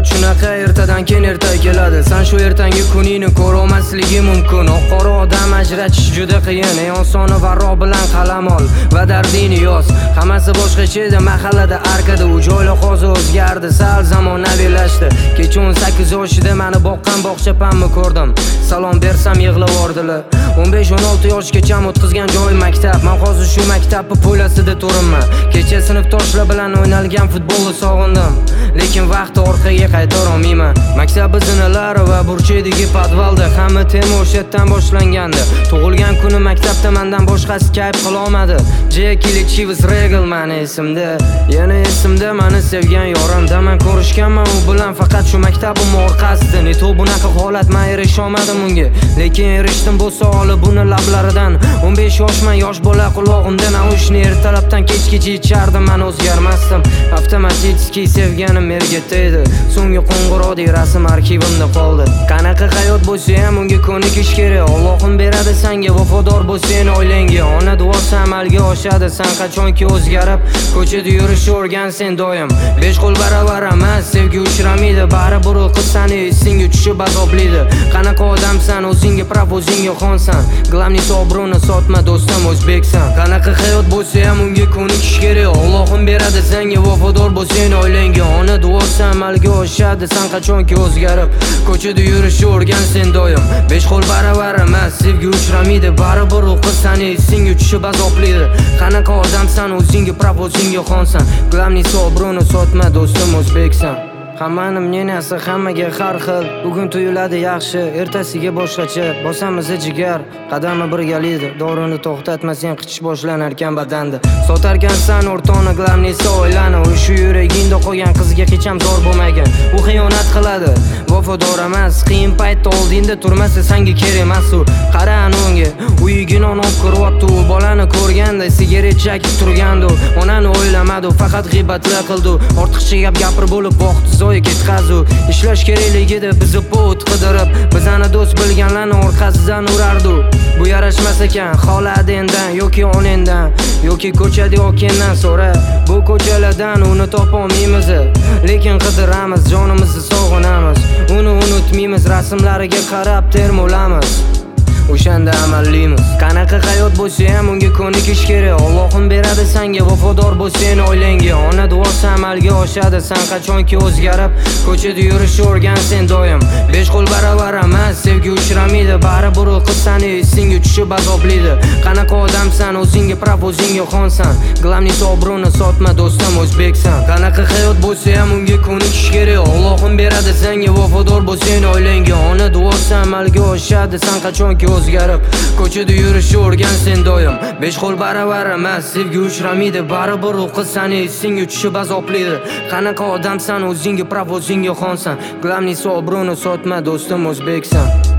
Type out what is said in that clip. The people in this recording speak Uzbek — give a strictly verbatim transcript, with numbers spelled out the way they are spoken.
hayot shunaqa, ertadan keyin erta keladi. Sen shu ertangi kuningni ko'rolmasligi mumkin. Oq-qora odam ajratish juda qiyin. Ey osoni varro bilan qalam ol va dardingni yoz. Hammasi boshqacha edi mahallada, arkada. U joylar hozir o'zgardi, sal zamonaviylashdi. Kecha o'n sakkiz yoshida meni boqqan bog'chapamni ko'rdim. Salom bersam yig'lab yordilar. o'n besh o'n olti yoshgacha o'tkazgan joy maktab. Men hozir shu maktabni poylasida turibman. Kecha sinfdoshlar bilan o'ynalgan futbolni sog'indim, lekin vaqt orqaga qaytara olmayman. Maktab biznalari va burchedagi podvalda hamma tema o'sha yerdan boshlangandi. Tug'ilgan kuni maktabda mendan boshqasi kayf qila olmadi. Jekili Chivas Regal meni esimda. Yana esimda meni sevgan yorimda. Men ko'rishganman u bilan faqat shu maktabim orqasidan. Eto bunaqa holat men erisha olmadim unga, lekin erishdim bu savoli buni lablaridan. o'n besh yoshman, yosh bola qulog'imda naushni ertalabdan kechgacha ichardim, men o'zgarmasdim. Avtomatik sevganim mergata edi. So'nggi qo'ng'iroqdek rasm arxivimda qoldi. Qanaqa hayot bo'lsa ham unga ko'nikish kerak. Allohim beradi senga, vafodor bo'lsang oilangga. Ona duosi amalga oshadi, sen qachonki o'zgarib ko'chada yurishni o'rgansen doim. Besh qo'l baravar emas, sevgi uchramaydi. Baribir u qiz seni esingga tushib azoblaydi. Qanaqa odamsan, o'zingga praf, o'zingga xonsan. Glavniy obro'ni sotma do'stim, o'zbeksan. Qanaqa hayot bo'lsa ham unga ko'nikish kerak. Allohim beradi senga, vafodor bo'lsang oilangga. Ona duosi amalga oshadi, sen qachonki o'zgarib ko'chada yurishni o'rgansen doim. Besh qo'l baravar emas, sevgi uchramaydi. Baribir u qiz seni esingga tushib azoblaydi. Qanaqa odamsan, o'zingga praf, o'zingga xonsan. Glavniy obro'ni sotma do'stim, o'zbeksan. Hammani mneniyasi hammaga har xil. Bugun tuyuladi yaxshi, ertasiga boshqacha. Bosamiz jigar, qadami birgalikda. Dorini to'xtatmasang qichish boshlanar ekan badanda. Sotarkansan o'rtoni, glavnisi oilani. U shu yuragingda qolgan qizga hech ham zor bo'lmagan. U xiyonat qiladi, vafodor emas. Qiyin paytda oldingda turmasa senga kerak emas u. Qara unga, uyiga non olib kiryapti. U bolani ko'rganda sigaret chekib turgandi. Onani o'ylamadi, faqat g'iybatlar qildi. Ortiqcha gap gapir bo'lib vaqt zo'y ketqazu. Ishlash kerakligida bizni pot qidirib, bizani do'st bilganlarni orqasidan urardi. Bu yarashmas ekan, xoladi endan yoki onendan, yoki ko'chada okendan so'ra. Bu ko'chalardan uni topa olmaymiz, lekin qidiramiz, jonimizni sog'inamiz. Uni unutmaymiz, rasmlariga qarab termolamiz. O'shanda amallaymiz. Qanaqa hayot bo'lsa ham unga ko'nikish kerak. Allohim beradi senga, vafodor bo'lsang oilangga. Ona duosi amalga oshadi, sen qachonki o'zgarib ko'chada yurishni o'rgansen doim. Besh qo'l baravar emas, sevgi uchramaydi. Baribir u qiz seni esingga tushib azoblaydi. Qanaqa odamsan, o'zingga praf, o'zingga xonsan. Glavniy obro'ni sotma do'stim, o'zbeksan. Qanaqa hayot bo'lsa ham unga ko'nikish kerak. Allohim beradi senga, vafodor bo'lsang oilangga. Ona duosi amalga oshadi, sen qachonki o'zgarib ko'chada yurishni o'rgansen doim. Besh qo'l baravar emas, sevgi uchramaydi. Baribir u qiz seni esingga tushib azoblaydi. Qanaqa odamsan, o'zingga praf, o'zingga xonsan. Glavniy obro'ni sotma do'stim, o'zbeksan.